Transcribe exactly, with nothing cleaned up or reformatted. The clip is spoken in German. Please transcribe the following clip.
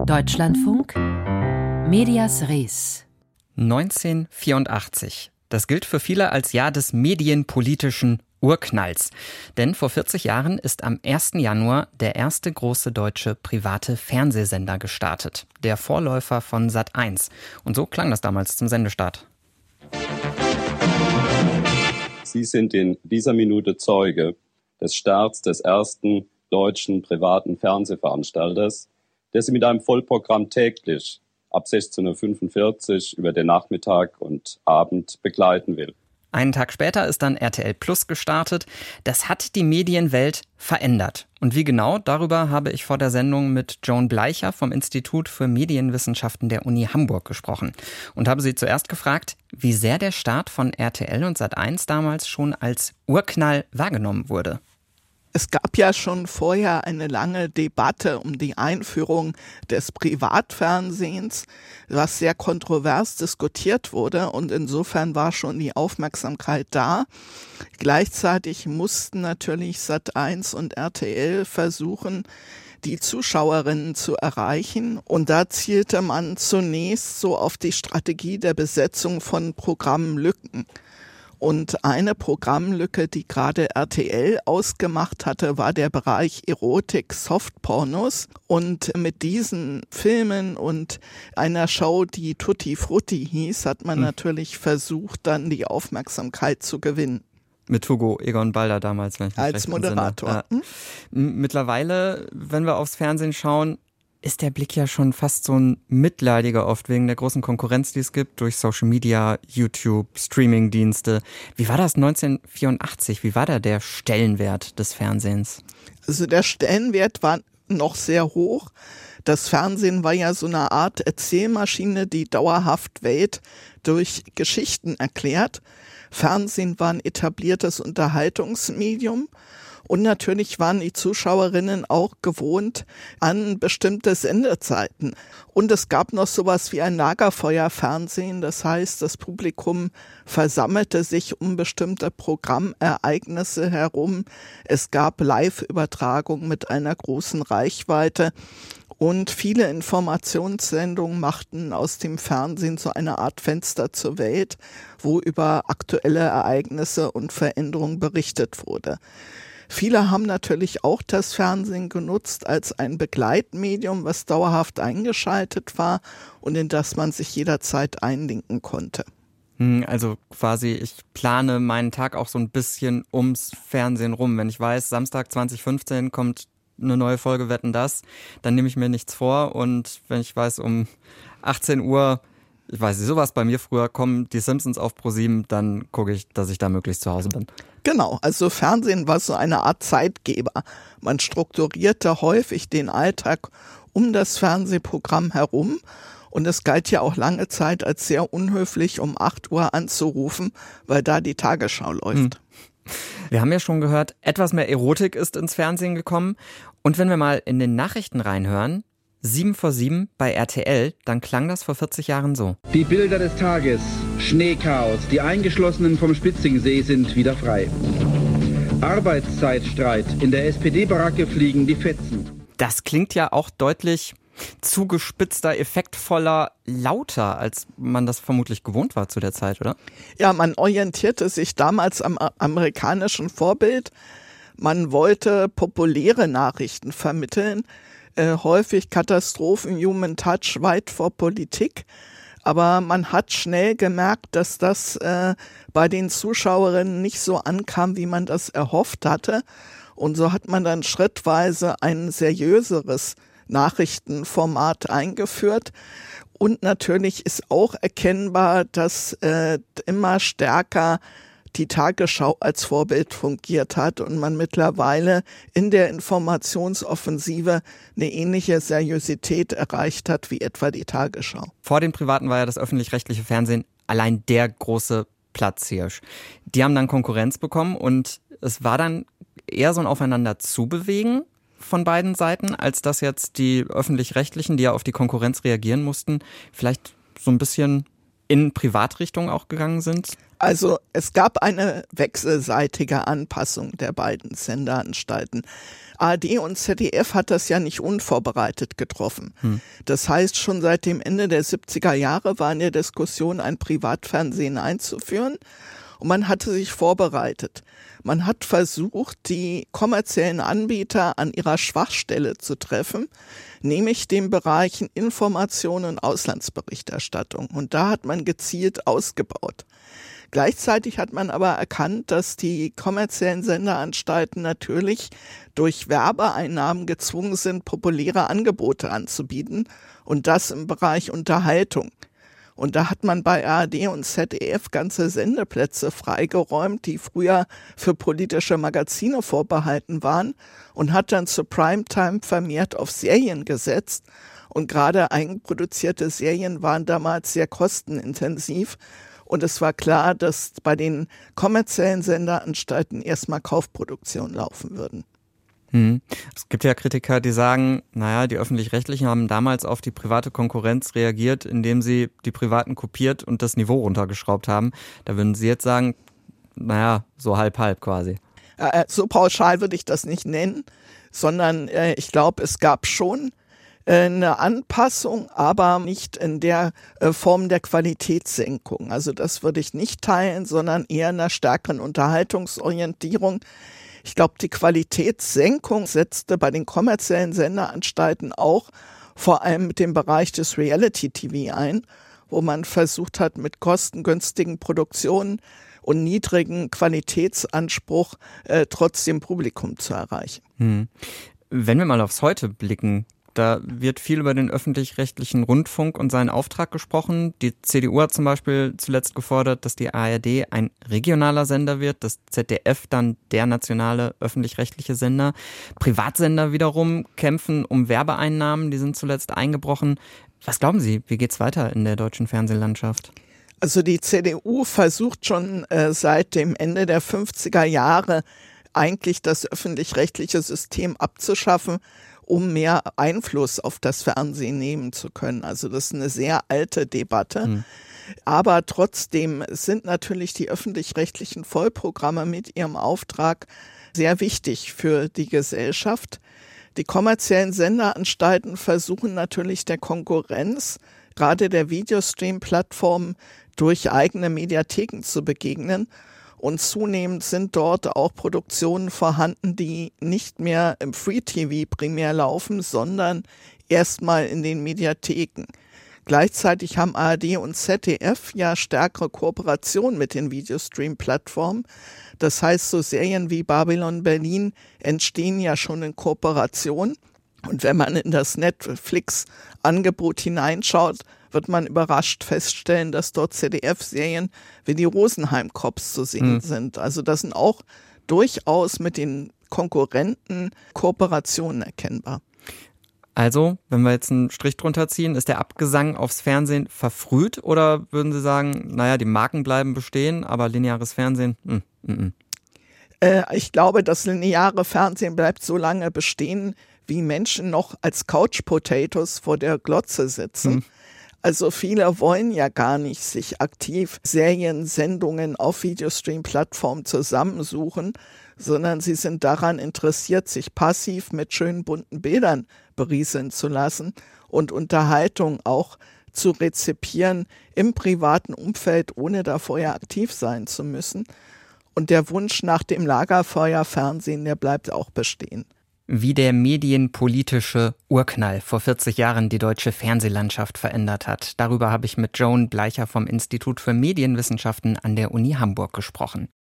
Deutschlandfunk Medias Res neunzehnhundertvierundachtzig. Das gilt für viele als Jahr des medienpolitischen Urknalls. Denn vor vierzig Jahren ist am ersten Januar der erste große deutsche private Fernsehsender gestartet. Der Vorläufer von Sat eins. Und so klang das damals zum Sendestart. Sie sind in dieser Minute Zeuge des Starts des ersten deutschen privaten Fernsehveranstalters, der Sie mit einem Vollprogramm täglich ab sechzehn Uhr fünfundvierzig über den Nachmittag und Abend begleiten will. Einen Tag später ist dann R T L Plus gestartet. Das hat die Medienwelt verändert. Und wie genau, darüber habe ich vor der Sendung mit Joan Bleicher vom Institut für Medienwissenschaften der Uni Hamburg gesprochen. Und habe sie zuerst gefragt, wie sehr der Start von R T L und Sat eins damals schon als Urknall wahrgenommen wurde. Es gab ja schon vorher eine lange Debatte um die Einführung des Privatfernsehens, was sehr kontrovers diskutiert wurde, und insofern war schon die Aufmerksamkeit da. Gleichzeitig mussten natürlich Sat eins und R T L versuchen, die Zuschauerinnen zu erreichen, und da zielte man zunächst so auf die Strategie der Besetzung von Programmlücken. Und eine Programmlücke, die gerade R T L ausgemacht hatte, war der Bereich Erotik, Softpornos. Und mit diesen Filmen und einer Show, die Tutti Frutti hieß, hat man hm. natürlich versucht, dann die Aufmerksamkeit zu gewinnen. Mit Hugo Egon Balder damals. Wenn ich mich Als Moderator. Hm? Mittlerweile, wenn wir aufs Fernsehen schauen, ist der Blick ja schon fast so ein mitleidiger oft wegen der großen Konkurrenz, die es gibt durch Social Media, YouTube, Streamingdienste. Wie war das neunzehnhundertvierundachtzig? Wie war da der Stellenwert des Fernsehens? Also der Stellenwert war noch sehr hoch. Das Fernsehen war ja so eine Art Erzählmaschine, die dauerhaft Welt durch Geschichten erklärt. Fernsehen war ein etabliertes Unterhaltungsmedium. Und natürlich waren die Zuschauerinnen auch gewohnt an bestimmte Sendezeiten. Und es gab noch sowas wie ein Lagerfeuerfernsehen. Das heißt, das Publikum versammelte sich um bestimmte Programmereignisse herum. Es gab Live-Übertragungen mit einer großen Reichweite. Und viele Informationssendungen machten aus dem Fernsehen so eine Art Fenster zur Welt, wo über aktuelle Ereignisse und Veränderungen berichtet wurde. Viele haben natürlich auch das Fernsehen genutzt als ein Begleitmedium, was dauerhaft eingeschaltet war und in das man sich jederzeit einlinken konnte. Also quasi, ich plane meinen Tag auch so ein bisschen ums Fernsehen rum. Wenn ich weiß, Samstag zwanzig fünfzehn kommt eine neue Folge Wetten, das, dann nehme ich mir nichts vor. Und wenn ich weiß, um achtzehn Uhr, ich weiß nicht, sowas bei mir früher, kommen die Simpsons auf ProSieben, dann gucke ich, dass ich da möglichst zu Hause bin. Genau, also Fernsehen war so eine Art Zeitgeber. Man strukturierte häufig den Alltag um das Fernsehprogramm herum. Und es galt ja auch lange Zeit als sehr unhöflich, um acht Uhr anzurufen, weil da die Tagesschau läuft. Hm. Wir haben ja schon gehört, etwas mehr Erotik ist ins Fernsehen gekommen. Und wenn wir mal in den Nachrichten reinhören, sieben vor sieben bei R T L, dann klang das vor vierzig Jahren so. Die Bilder des Tages, Schneechaos, die Eingeschlossenen vom Spitzingsee sind wieder frei. Arbeitszeitstreit, in der S P D-Baracke fliegen die Fetzen. Das klingt ja auch deutlich zugespitzter, effektvoller, lauter, als man das vermutlich gewohnt war zu der Zeit, oder? Ja, man orientierte sich damals am amerikanischen Vorbild. Man wollte populäre Nachrichten vermitteln, äh, häufig Katastrophen, Human Touch, weit vor Politik. Aber man hat schnell gemerkt, dass das äh, bei den Zuschauerinnen nicht so ankam, wie man das erhofft hatte. Und so hat man dann schrittweise ein seriöseres Nachrichtenformat eingeführt. Und natürlich ist auch erkennbar, dass äh, immer stärker die Tagesschau als Vorbild fungiert hat und man mittlerweile in der Informationsoffensive eine ähnliche Seriosität erreicht hat wie etwa die Tagesschau. Vor den Privaten war ja das öffentlich-rechtliche Fernsehen allein der große Platzhirsch. Die haben dann Konkurrenz bekommen und es war dann eher so ein Aufeinander zubewegen von beiden Seiten, als dass jetzt die öffentlich-rechtlichen, die ja auf die Konkurrenz reagieren mussten, vielleicht so ein bisschen in Privatrichtung auch gegangen sind? Also es gab eine wechselseitige Anpassung der beiden Senderanstalten. A R D und Z D F hat das ja nicht unvorbereitet getroffen. Hm. Das heißt, schon seit dem Ende der siebziger Jahre war in der Diskussion, ein Privatfernsehen einzuführen. Und man hatte sich vorbereitet. Man hat versucht, die kommerziellen Anbieter an ihrer Schwachstelle zu treffen, nämlich den Bereichen Information und Auslandsberichterstattung. Und da hat man gezielt ausgebaut. Gleichzeitig hat man aber erkannt, dass die kommerziellen Senderanstalten natürlich durch Werbeeinnahmen gezwungen sind, populäre Angebote anzubieten und das im Bereich Unterhaltung. Und da hat man bei A R D und Z D F ganze Sendeplätze freigeräumt, die früher für politische Magazine vorbehalten waren und hat dann zur Primetime vermehrt auf Serien gesetzt. Und gerade eigenproduzierte Serien waren damals sehr kostenintensiv. Und es war klar, dass bei den kommerziellen Senderanstalten erstmal Kaufproduktionen laufen würden. Hm. Es gibt ja Kritiker, die sagen, naja, die Öffentlich-Rechtlichen haben damals auf die private Konkurrenz reagiert, indem sie die Privaten kopiert und das Niveau runtergeschraubt haben. Da würden Sie jetzt sagen, naja, so halb-halb quasi. Äh, so pauschal würde ich das nicht nennen, sondern äh, ich glaube, es gab schon eine Anpassung, aber nicht in der äh, Form der Qualitätssenkung. Also das würde ich nicht teilen, sondern eher einer stärkeren Unterhaltungsorientierung. Ich glaube, die Qualitätssenkung setzte bei den kommerziellen Senderanstalten auch vor allem mit dem Bereich des Reality-T V ein, wo man versucht hat, mit kostengünstigen Produktionen und niedrigen Qualitätsanspruch äh, trotzdem Publikum zu erreichen. Hm. Wenn wir mal aufs Heute blicken, da wird viel über den öffentlich-rechtlichen Rundfunk und seinen Auftrag gesprochen. Die C D U hat zum Beispiel zuletzt gefordert, dass die A R D ein regionaler Sender wird, das Z D F dann der nationale öffentlich-rechtliche Sender. Privatsender wiederum kämpfen um Werbeeinnahmen, die sind zuletzt eingebrochen. Was glauben Sie, wie geht's weiter in der deutschen Fernsehlandschaft? Also die C D U versucht schon äh, seit dem Ende der fünfziger Jahre eigentlich das öffentlich-rechtliche System abzuschaffen, um mehr Einfluss auf das Fernsehen nehmen zu können. Also das ist eine sehr alte Debatte. Hm. Aber trotzdem sind natürlich die öffentlich-rechtlichen Vollprogramme mit ihrem Auftrag sehr wichtig für die Gesellschaft. Die kommerziellen Senderanstalten versuchen natürlich der Konkurrenz, gerade der Videostream-Plattformen, durch eigene Mediatheken zu begegnen. Und zunehmend sind dort auch Produktionen vorhanden, die nicht mehr im Free-T V primär laufen, sondern erstmal in den Mediatheken. Gleichzeitig haben A R D und Z D F ja stärkere Kooperationen mit den Videostream-Plattformen. Das heißt, so Serien wie Babylon Berlin entstehen ja schon in Kooperation. Und wenn man in das Netflix-Angebot hineinschaut, wird man überrascht feststellen, dass dort Z D F-Serien wie die Rosenheim-Cops zu sehen mhm. sind. Also das sind auch durchaus mit den Konkurrenten Kooperationen erkennbar. Also, wenn wir jetzt einen Strich drunter ziehen, ist der Abgesang aufs Fernsehen verfrüht oder würden Sie sagen, naja, die Marken bleiben bestehen, aber lineares Fernsehen, mh, mh. Äh, ich glaube, das lineare Fernsehen bleibt so lange bestehen, wie Menschen noch als Couch-Potatoes vor der Glotze sitzen. Mhm. Also viele wollen ja gar nicht sich aktiv Serien, Sendungen auf Videostream-Plattformen zusammensuchen, sondern sie sind daran interessiert, sich passiv mit schönen bunten Bildern berieseln zu lassen und Unterhaltung auch zu rezipieren im privaten Umfeld, ohne da vorher aktiv sein zu müssen. Und der Wunsch nach dem Lagerfeuerfernsehen, der bleibt auch bestehen. Wie der medienpolitische Urknall vor vierzig Jahren die deutsche Fernsehlandschaft verändert hat. Darüber habe ich mit Joan Bleicher vom Institut für Medienwissenschaften an der Uni Hamburg gesprochen.